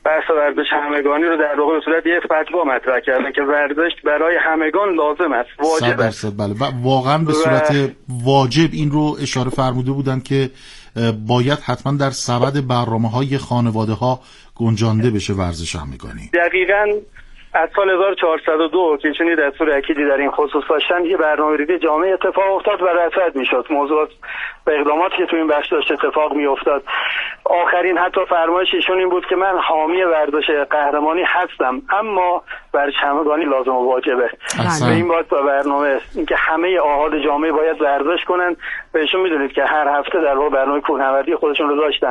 بحث ورزش همگانی رو در واقع به صورت یک فتوا مطرح کردن که ورزش برای همگان لازم است، واجب است. بله. و واقعا به صورت واجب این رو اشاره فرموده بودن که باید حتما در سبد برنامه‌های خانواده‌ها گنجانده بشه ورزش همگانی. دقیقاً از سال 1402 که چنین دستور اکیدی در این خصوص داشتن، یه برنامه‌ریزی جامع اتفاق افتاد و رصد میشد موضوعات و اقداماتی که تو این بخش داشت اتفاق میافتاد. آخرین حتی فرمایش ایشون این بود که من حامی ورزش قهرمانی هستم، اما ورزش همگانی لازم و واجبه. و این باید با برنامه اینکه همه آحاد جامعه باید ورزش کنن. بهشون میدونید که هر هفته در واقع برنامه کوهنوردی خودشون رو داشتن.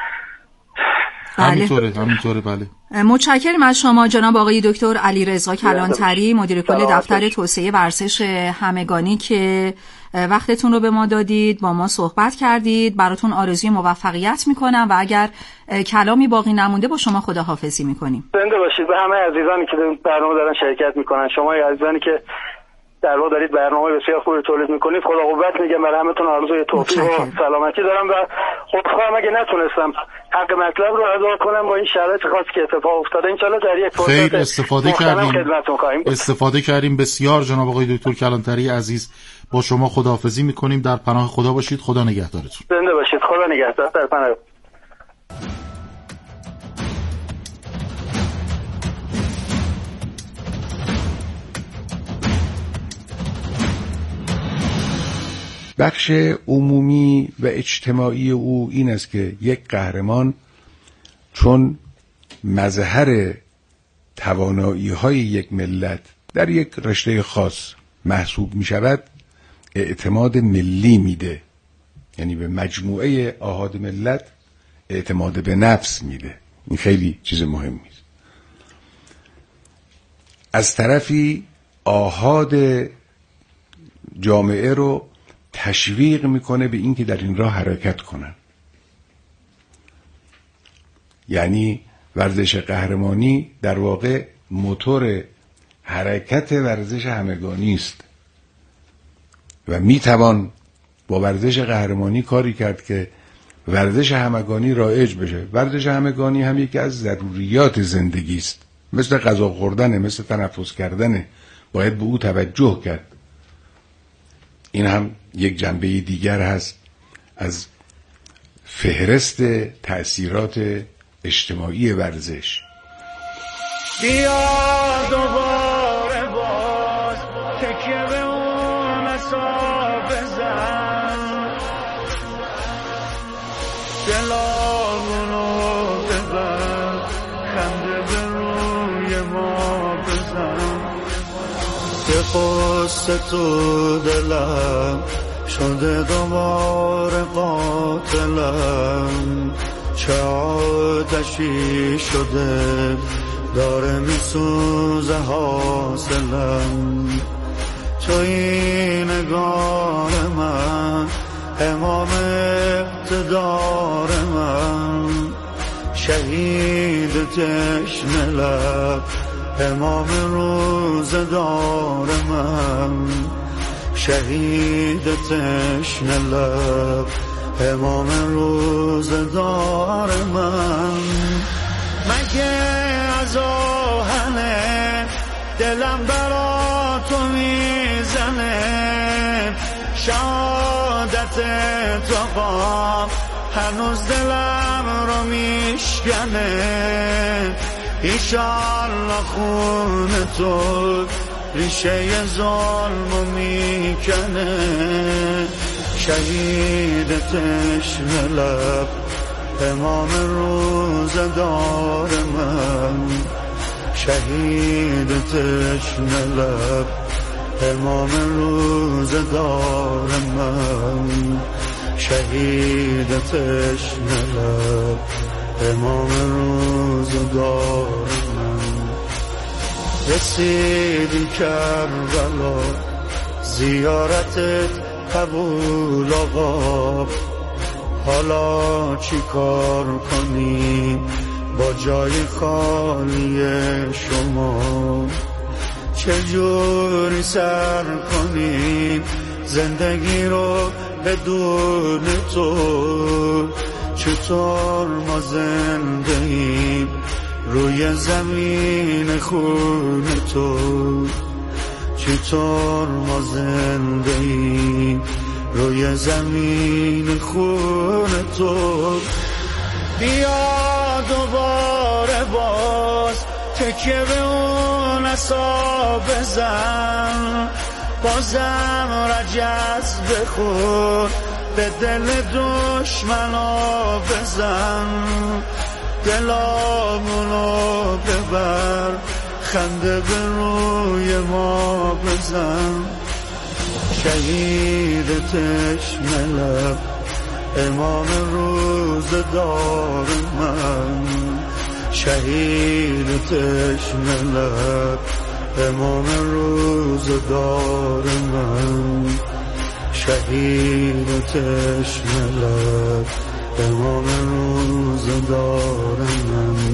همینطوره. بله. متشکرم از شما جناب آقای دکتر علیرضا کلانتری، مدیر کل دفتر توسعه ورزش همگانی که وقتتون رو به ما دادید، با ما صحبت کردید. براتون آرزوی موفقیت میکنم و اگر کلامی باقی نمونده با شما خداحافظی میکنیم. زنده باشید. به همه عزیزانی که برنامه دارن شرکت میکنن، شما عزیزانی که در واقع دارید برنامه بسیار خوبی تولید میکنید، خدا قوت میگم. برای همتون آرزوی توفیق و سلامتی دارم و خودخواهم اگه نتونستم حق مطلب رو ادا کنم با این شرایط خاصی که اتفاق افتاده، ان شاءالله در یک فرصت استفاده کردیم بسیار. جناب آقای دکتر کلانتری عزیز، با شما خداحافظی میکنیم. در پناه خدا باشید. خدا نگهدارتون. زنده باشید. خدا نگهدار. در پناه. بخش عمومی و اجتماعی او این است که یک قهرمان چون مظهر توانایی‌های یک ملت در یک رشته خاص محسوب می شود، اعتماد ملی میده، یعنی به مجموعه آحاد ملت اعتماد به نفس میده. این خیلی چیز مهمی است. از طرفی آحاد جامعه رو تشویق میکنه به این که در این راه حرکت کنن. یعنی ورزش قهرمانی در واقع موتور حرکت ورزش همگانی است و میتوان با ورزش قهرمانی کاری کرد که ورزش همگانی رایج بشه. ورزش همگانی هم یکی از ضروریات زندگی است، مثل غذا خوردنه، مثل تنفس کردنه، باید به او توجه کرد. این هم یک جنبه دیگر هست از فهرست تأثیرات اجتماعی ورزش. بیا دوباره باز تکیه به اون اصاب بزن، دلامونو ببر، خنده به روی ما بزن، که قصه تو دلم شده دوباره قاتلم، چه آتشی شده داره میسوزه حاصلم، توی نگار من امام اقتدار من، شهید تشنه لب امام روزدار من، شهید تشنه لب امام روزدار من. مگه از آهنه دلم برا تو میزنه، شهادت تو قام هنوز دلم رو میشکنه، ایشالله خون تو ریشه ظلم میکنه، شهید تشنه لب امام روزدار من، شهید تشنه لب امام روزدار من، شهید تشنه لب امام روزدار من. رسیدی کربلا زیارتت قبول آقا، حالا چی کار کنیم با جای خالی شما، چجوری سر کنیم زندگی رو بدون تو، چطور ما زنده ایم روی زمین خون تو، چطور ما زنده ایم روی زمین خون تو. بیا دوباره باز تکیه به اون عصا بزن، بازم رجز بخور به دل دشمنا بزن، دلامونو ببر خنده به روی ما بزن. شهید تشنه لب امام روزدار من، شهید تشنه لب امام روزدار من، شهید تشنه لب امام روزدار من.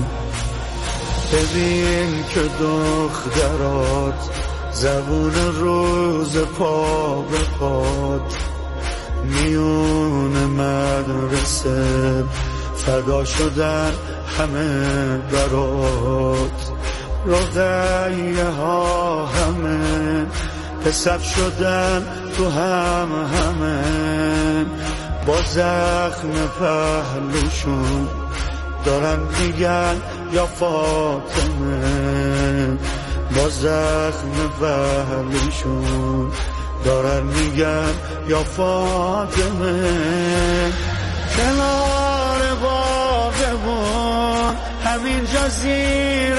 ببین که دخترات زبون روز پا به پات، میون مدرسه فدا شدن همه برات، رقیه ها همه پسر شدن تو همه، با زخم پهلوشون دارن میگن یا فاطمه، با زخم پهلوشون دارن میگن یا فاطمه. کنار باغمون همینجا زیر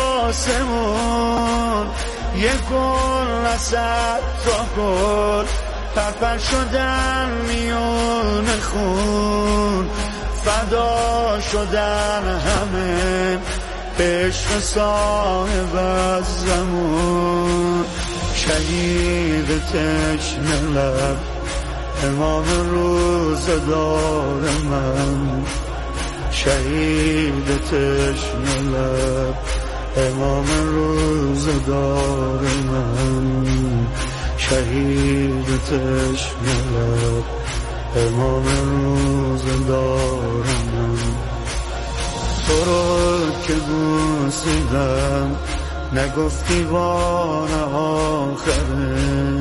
آسمون، یه گل نصد تا گل پرپر شدن میون خون، فدا شدن همه به عشق صاحب از زمان. شهید تشنه لب امام روزدار من، شهید تشنه لب امام روزدار من، شهید تشنه لب امام روزدار من. تو رو که بوسیدم نگفتی بار آخره،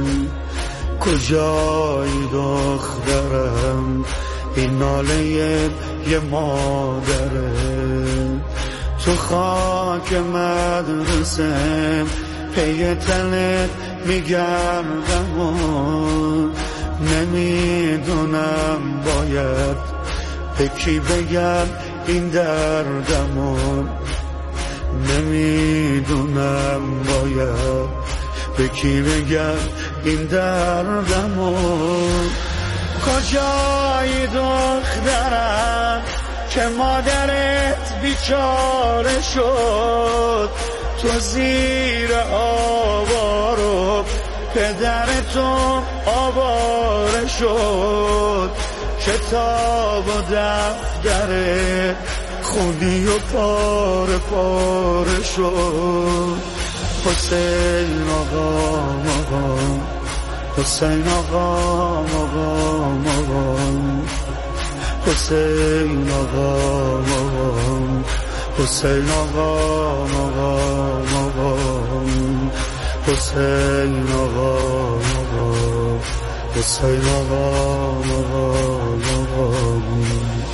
کجایی دخترم این ناله یه مادره. تو خاک مدرسه پی تنت میگردم و نمیدونم باید به کی بگم این دردمون، نمیدونم باید به کی بگم این دردمون. کجایی دخترم که مادرت بیچاره شد، تو زیر آوارو پدرتون آواره شد، کتاب و دفتر خونی و پاره پاره شد. حسین آقا مقام، حسین آقا مقام مقام، حسین آقا مقام، حسین آقا مقام مقام، حسین آقا مقام، حسین آقا مقام مقام.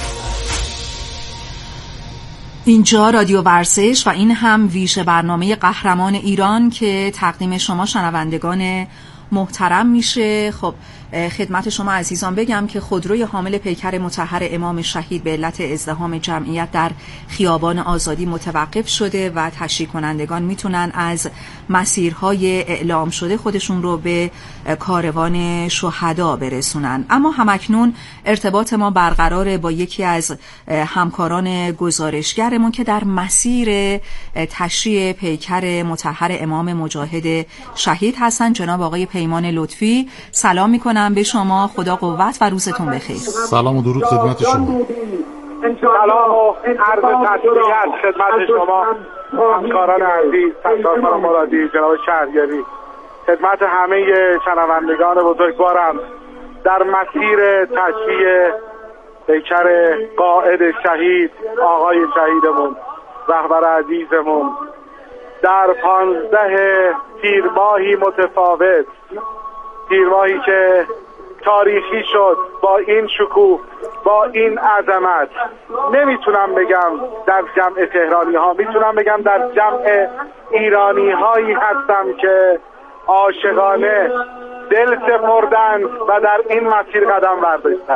اینجا رادیو ورزش و این هم ویژه برنامه قهرمان ایران که تقدیم شما شنوندگان محترم میشه. خب خدمت شما عزیزان بگم که خودروی حامل پیکر مطهر امام شهید به علت ازدحام جمعیت در خیابان آزادی متوقف شده و تشریح کنندگان میتونن از مسیرهای اعلام شده خودشون رو به کاروان شهدا برسونن. اما همکنون ارتباط ما برقرار با یکی از همکاران گزارشگرمون که در مسیر تشریح پیکر مطهر امام مجاهد شهید هستن، جناب آقای پیمان لطفی. سلام میکنم به شما، خدا قوت و روزتون بخیر. سلام و درود خدمت شما. سلام و عرض تسلیت خدمت شما همکاران عزیز، سرکار مرادی، جناب شهریاری، خدمت همه شنوندگان بزرگوارم در مسیر تشییع پیکر قائد شهید آقای شهیدمون رهبر عزیزمون در 15 تیر ماهی متفاوت، تیر ماهی که تاریخی شد، با این شکوه، با این عظمت، نمیتونم بگم در جمع تهرانی ها، میتونم بگم در جمع ایرانی هایی هستم که عاشقانه دل سپردند و در این مسیر قدم برداشتند.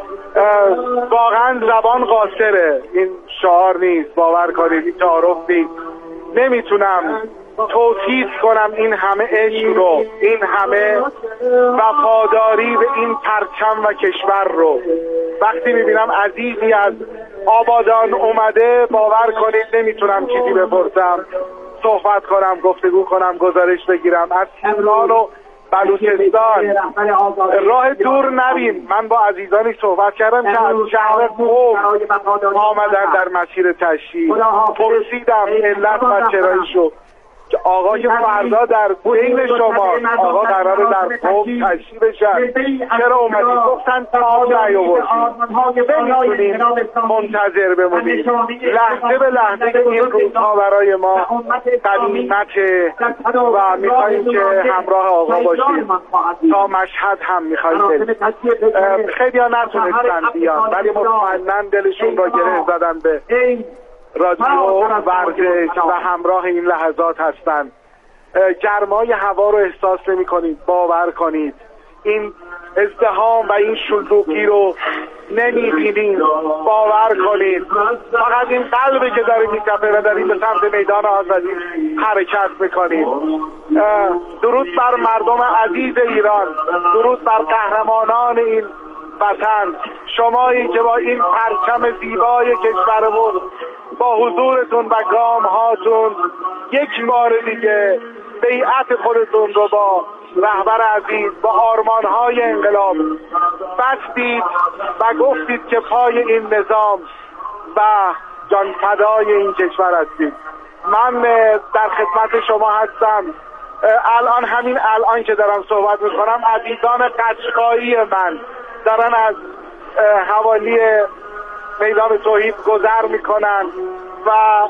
واقعا زبان قاصره، این شعار نیست، باور کنید، این تعارف نیست. نمیتونم توصیف کنم این همه عشق رو، این همه وفاداری به این پرچم و کشور رو. وقتی میبینم عزیزی از آبادان اومده، باور کنید نمیتونم چیزی بپرسم، صحبت کنم، گفتگو کنم، گزارش بگیرم. از تهران و بلوچستان راه دور نریم. من با عزیزانی صحبت کردم که از شهر قم آمدن در مسیر تشییع. پرسیدم علت و چراییشو که آقا که فردا در بین شما آقا قراره در قم تشییع بشن، چرا اومدید؟ گفتن تا نیاوردید، نمیتونیم منتظر بمونیم. لحظه به لحظه این روزها برای ما غنیمته و میخواییم که همراه آقا باشیم. تا مشهد هم میخواییم بریم. خیلی ها نتونستن بیان ولی مطمئناً دلشون را گره زدن به رادیو ورزش و همراه این لحظات هستند. گرمای هوا رو احساس نمی کنید، باور کنید. این ازدحام و این شلوغی رو نمی بینید، باور کنید. فقط این قلبی که داره می‌تپه و داریم به سمت میدان آزادی حرکت میکنید. درود بر مردم عزیز ایران، درود بر قهرمانان این وطن، شمایی که با این پرچم زیبای کشورمون با حضورتون و گام هاتون یک بار دیگه بیعت خودتون رو با رهبر عزیز، با آرمانهای انقلاب بستید و گفتید که پای این نظام و جان فدای این کشور هستید. من در خدمت شما هستم. الان همین الان که دارم صحبت میکنم عزیزان قشقایی من دارن از حوالی میدان توحید گذر میکنن و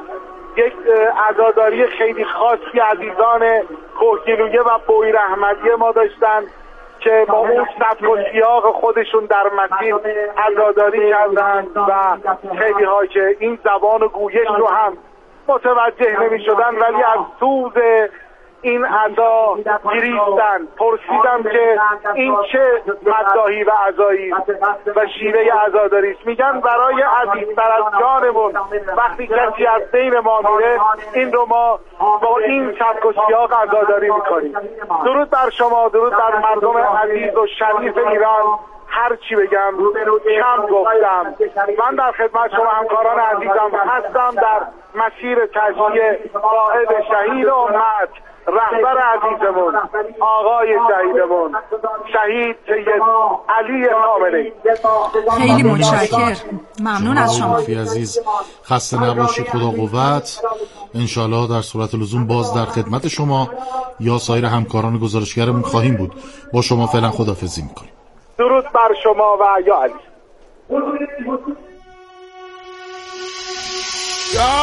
یک عزاداری خیلی خاصی عزیزان کوهگیلویه و بویر احمدی ما داشتن که با اون سبک و سیاق خودشون در مسیر عزاداری کردن و خیلی ها که این زبان و گویش رو هم متوجه نمی شدن ولی از سوز این عزا گریستن. پرسیدم که این چه مداحی و عزایی و شیوه عزاداریست. میگن برای عزیزتر از جانمون وقتی کسی از بین ما میره این رو ما با این سبک و سیاق عزاداری میکنیم. درود بر شما، درود بر مردم عزیز و شریف ایران. هر چی بگم کم گفتم. من در خدمت شما همکاران عزیزم هستم در مسیر تشییع قائد شهید امت، رهبر عزیزمون، آقای شهیدمون، شهید سید علی خامنه‌ای. خیلی متشکرم، ممنون از شما. عزیز خسته نباشید، خدا قوت. انشالله در صورت لزوم باز در خدمت شما یا سایر همکاران گزارشگرمون خواهیم بود. با شما فعلا خداحافظی میکنیم. درود بر شما و یا علی. یا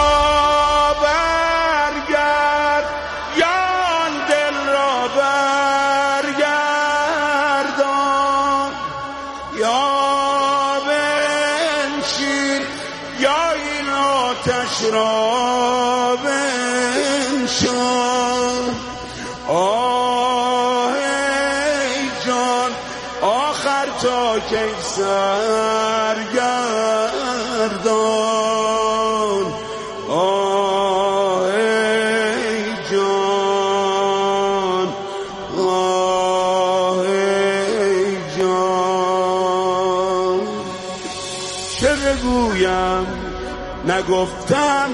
برگرد یا دل را برگردان، یا بنشین یا این آتش را بنشان. آه ای جان آخر تا کی سرگردان. آه ای جان، آه ای جان. چه بگویم نگفتم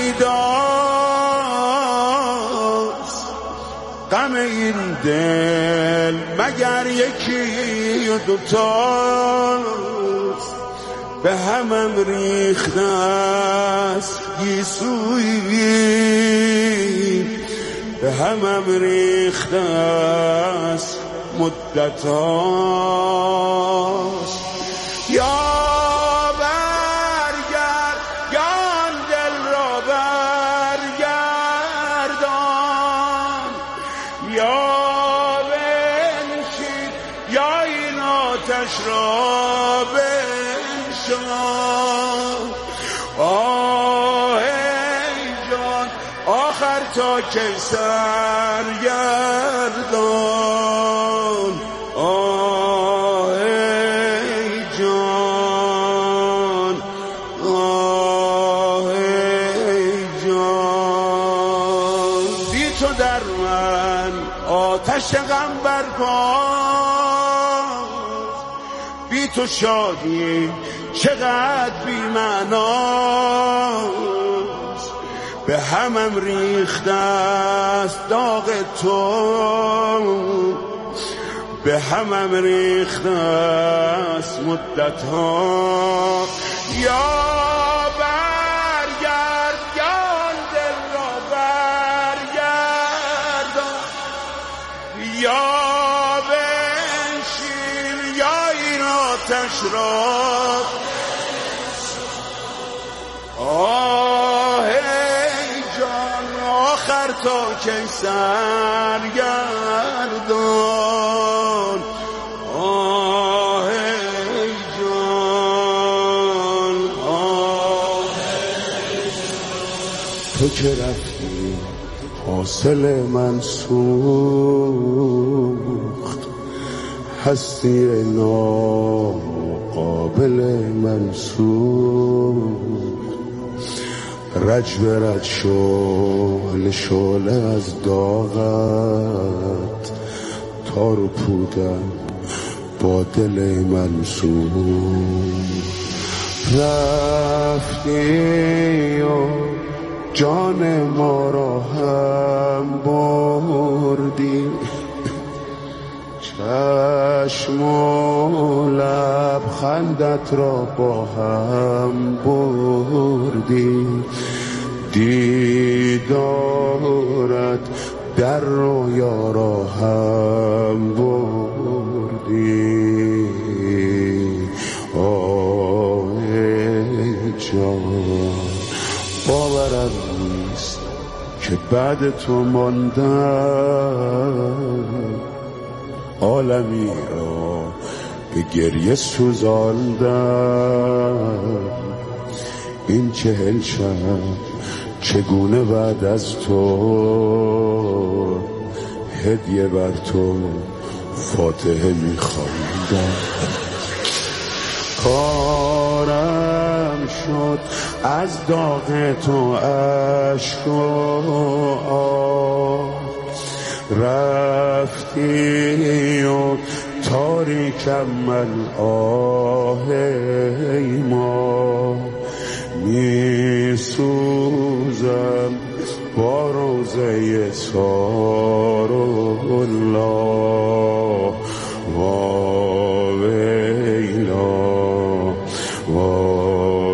پیداست، غم این دل مگر یکی و دوتاست. به همم ریخته است گیسویی، به همم ریخته است مدتاست. یا برگرد یا دل را آتش را بنشان. آه ای جان آخر تا کی سرگردان. آه ای جان، آه ای جان، بی تو در من آتش غم برپاست، بی تو شادی چقدر بی معناست. به همم ریخته است داغ تو، به همم ریخته است مدت ها. یا برگرد یا دل را برگردان، یا بنشین یا این آتش را. آه ای جان آخر تا کی سرگردان. آه ای جان، آه ای جان، تو که رفتی حاصل من سوخت، هستی ناقابل من سوخت. رج به رج شعله از داغت، تار و پودم با دل من سوخت. رفتی و جان ما را هم بردی، چشم و لبخندت را با هم بردی. دیدارت در رویا را هم بردی. آه ای جان باورم نیست که بعد تو ماندم، عالمی را به گریه سوزاندم. این 40 شب چگونه بعد از تو هدیه بر تو فاتحه می‌خواندم. کارم شد از داغ تو اشک و آه، رفتی و تاریکم من آه ای ما. می سوزم با روزه سار الله. وا ویلا وا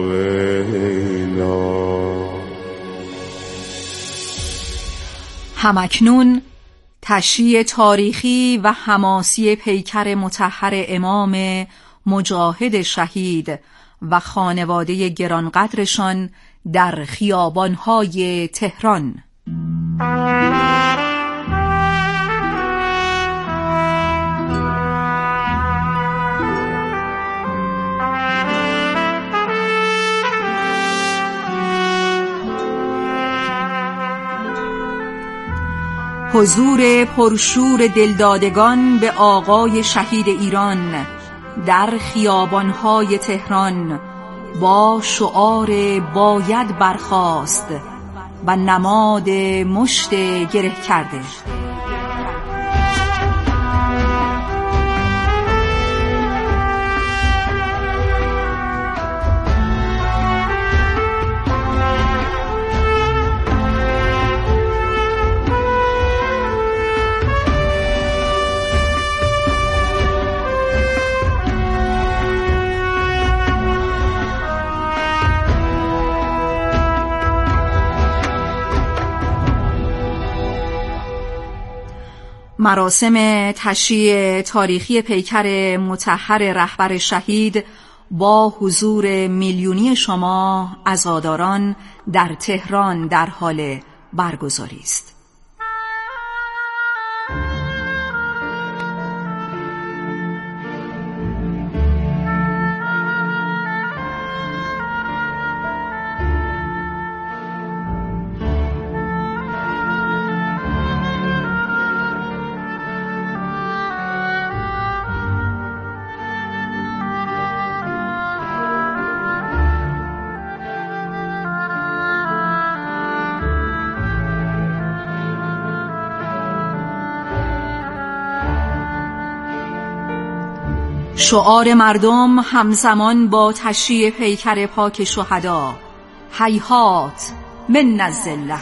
ویلا. همکنون تشییع تاریخی و حماسی پیکر مطهر امام مجاهد شهید و خانواده گرانقدرشان در خیابان‌های تهران. حضور پرشور دلدادگان به آقای شهید ایران در خیابان‌های تهران با شعار باید برخاست و نماد مشت گره کرده. مراسم تشییع تاریخی پیکر مطهر رهبر شهید با حضور میلیونی شما عزاداران در تهران در حال برگزاری است. شعار مردم همزمان با تشییع پیکر پاک شهدا: هیهات من الذله.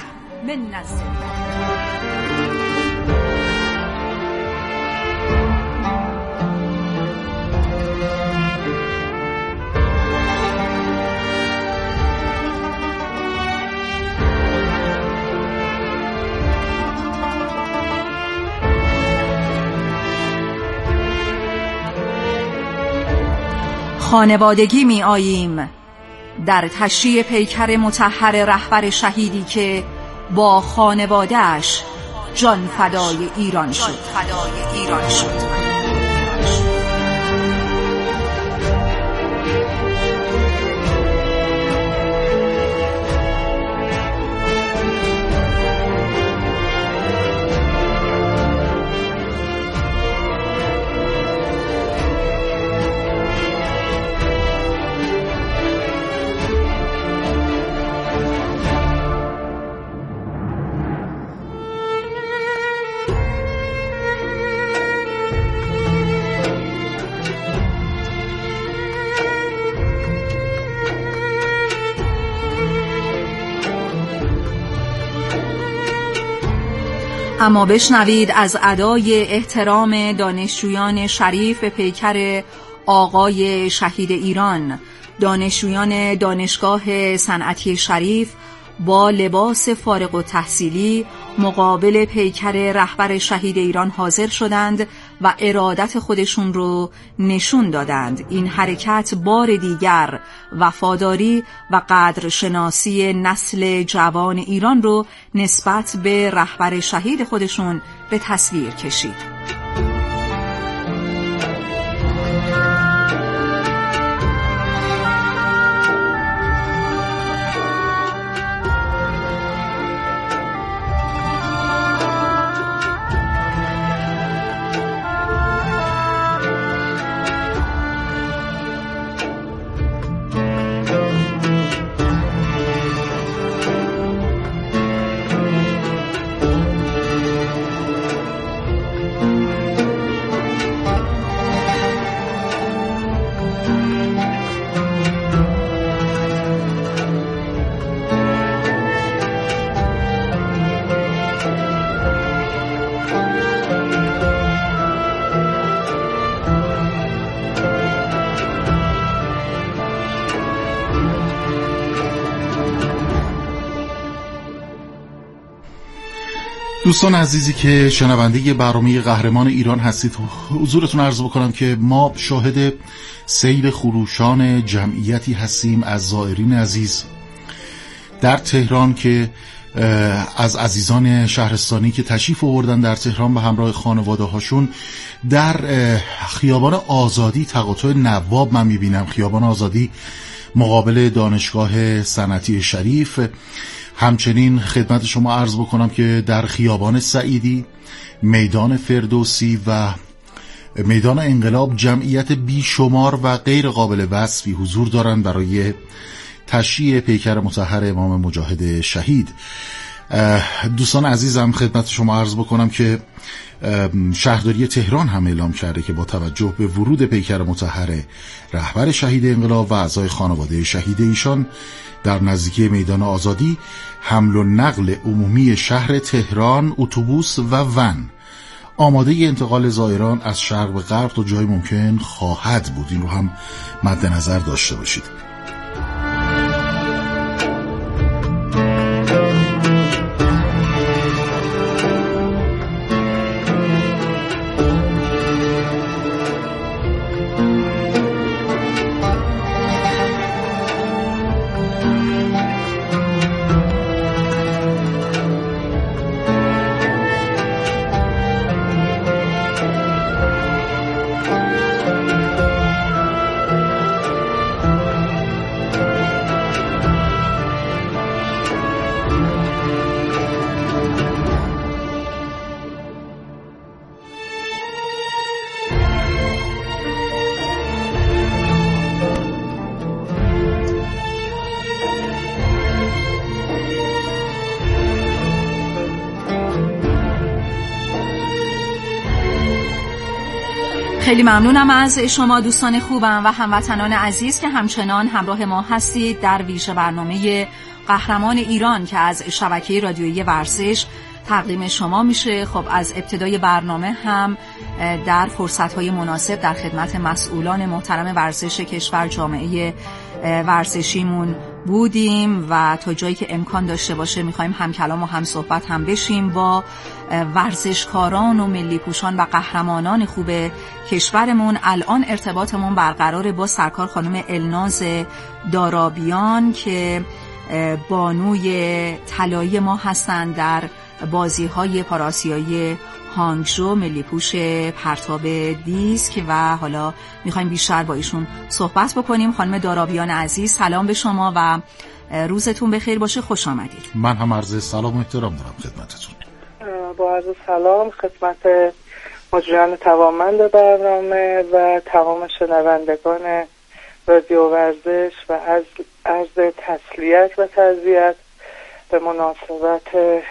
خانوادگی می آییم در تشییع پیکر مطهر رهبر شهیدی که با خانواده‌اش جان فدای ایران شد. اما بشنوید از ادای احترام دانشجویان شریف به پیکر آقای شهید ایران. دانشجویان دانشگاه صنعتی شریف با لباس فارغ التحصیلی مقابل پیکر رهبر شهید ایران حاضر شدند و ارادت خودشون رو نشون دادند. این حرکت بار دیگر وفاداری و قدرشناسی نسل جوان ایران رو نسبت به رهبر شهید خودشون به تصویر کشید. دوستان عزیزی که شنونده برنامه قهرمان ایران هستید، حضورتون عرض بکنم که ما شاهد سیل خروشان جمعیتی هستیم از زائرین عزیز در تهران که از عزیزان شهرستانی که تشریف آوردن در تهران به همراه خانواده هاشون در خیابان آزادی تقاطع نواب من میبینم. خیابان آزادی مقابل دانشگاه صنعتی شریف. همچنین خدمت شما عرض بکنم که در خیابان سعیدی، میدان فردوسی و میدان انقلاب جمعیت بیشمار و غیر قابل وصفی حضور دارند برای تشییع پیکر مطهر امام مجاهد شهید. دوستان عزیزم خدمت شما عرض بکنم که شهرداری تهران هم اعلام کرده که با توجه به ورود پیکر مطهر رهبر شهید انقلاب و اعضای خانواده شهید ایشان در نزدیکی میدان آزادی، حمل و نقل عمومی شهر تهران، اتوبوس و ون آماده انتقال زائران از شرق به غرب تا جای ممکن خواهد بود. این رو هم مد نظر داشته باشید. خیلی ممنونم از شما دوستان خوبم و هموطنان عزیز که همچنان همراه ما هستید در ویژه برنامه قهرمان ایران که از شبکه رادیویی ورزش تقدیم شما میشه. خب از ابتدای برنامه هم در فرصت‌های مناسب در خدمت مسئولان محترم ورزش کشور، جامعه ورزشیمون بودیم و تا جایی که امکان داشته باشه میخوایم هم کلام و هم صحبت هم بشیم با ورزشکاران و ملی پوشان و قهرمانان خوب کشورمون. الان ارتباطمون برقرار با سرکار خانم الناز دارابیان که بانوی طلایی ما هستند در بازی‌های پاراسیایی هانگژو، ملی پوش پرتاب دیسک و حالا میخوایم بیشتر با ایشون صحبت بکنیم. خانم دارابیان عزیز سلام به شما و روزتون بخیر باشه، خوش آمدید. من هم عرض سلام و احترام دارم خدمتتون. با عرض سلام خدمت مجریان توانمند برنامه و تمام شنوندگان رادیو ورزش و از عرض تسلیت و تعزیت به مناسبت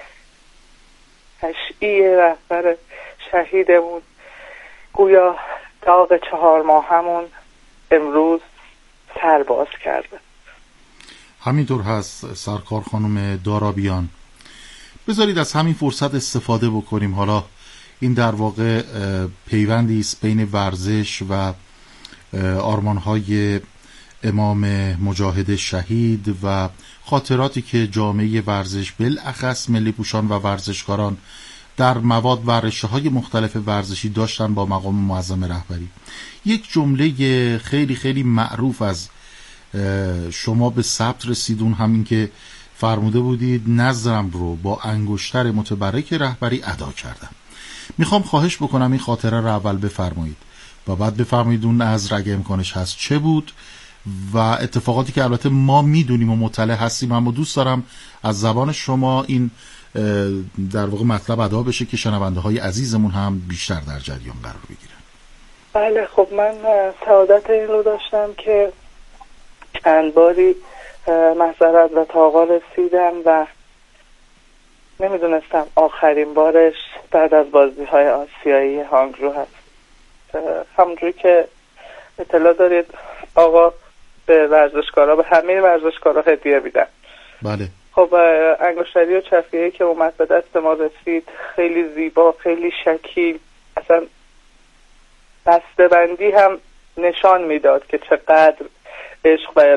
تشییع رهبر شهیدمون. گویا داغ 4 ماهمون امروز سر باز کرده. همینطور هست سرکار خانم دارابیان. بذارید از همین فرصت استفاده بکنیم. حالا این در واقع پیوندی است بین ورزش و آرمان‌های امام مجاهد شهید و خاطراتی که جامعه ورزش بالاخص ملی پوشان و ورزشکاران در مواد و رشته‌های مختلف ورزشی داشتن با مقام معظم رهبری. یک جمله خیلی خیلی معروف از شما به ثبت رسیدون، همین که فرموده بودید نظرم رو با انگشتر متبرک رهبری ادا کردم. میخوام خواهش بکنم این خاطره رو اول بفرمایید و بعد بفرمایید اون نظر اگه امکانش هست چه بود و اتفاقاتی که البته ما میدونیم و مطلع هستیم، اما دوست دارم از زبان شما این در واقع مطلب ادا بشه که شنونده های عزیزمون هم بیشتر در جریان قرار بگیرن. بله خب من سعادت این رو داشتم که چند باری معذرت و طاقا رسیدم و نمیدونستم آخرین بارش بعد از بازی‌های آسیایی هانگژو هست. همونجوری که اطلاع دارید آقا به ورزشکارا، به همه ورزشکارا هدیه میدن. بله. خب انگشتری و چفیه‌ای که اومد به دست ما رسید خیلی زیبا، خیلی شکیل، اصلا بسته‌بندی هم نشان میداد که چقدر عشق و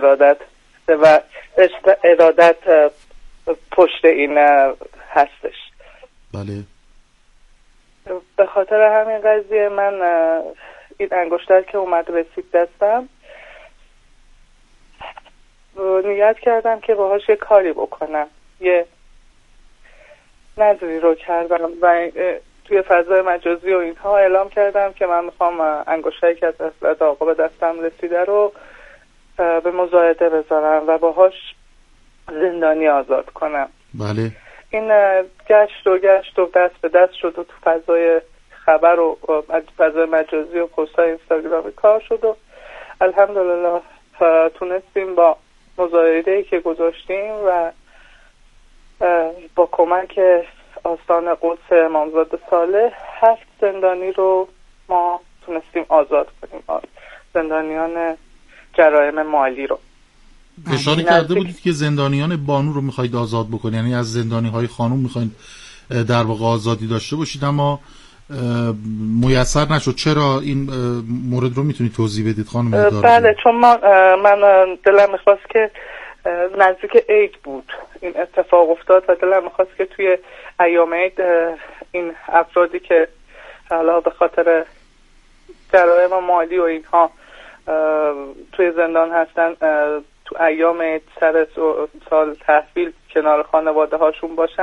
ارادت پشت این هستش. بله. به خاطر همین قضیه من این انگشتر که اومد رسید دستم نیت کردم که باهاش یه کاری بکنم، یه نظری رو کردم و توی فضای مجازی و اینها اعلام کردم که من میخوام انگشتری که از دست آقا به دستم رسیده رو به مزایده بذارم و باهاش زندانی آزاد کنم. بله. این گشت و دست به دست شد و تو فضای خبر و فضای مجازی و پست‌های اینستاگرامی کار شد و الحمدلله تونستیم با مزایده‌ای که گذاشتیم و با کمک آستان قدس امامزاده صالح 7 زندانی رو ما تونستیم آزاد کنیم، زندانیان جرایم مالی رو. اشاره کرده بودید که زندانیان بانو رو میخواید آزاد بکنید، یعنی از زندانی‌های خانوم میخواید در واقع آزادی داشته باشید، اما میسر نشد. چرا این مورد رو میتونید توضیح بدید خانم دارابیان؟ بله، چون من دلم میخواست که نزدیک عید بود این اتفاق افتاد و دلم میخواست که توی ایام عید این افرادی که حالا به خاطر جرایم مالی و اینها توی زندان هستن تو ایام عید سر سال تحویل کنار خانواده هاشون باشن.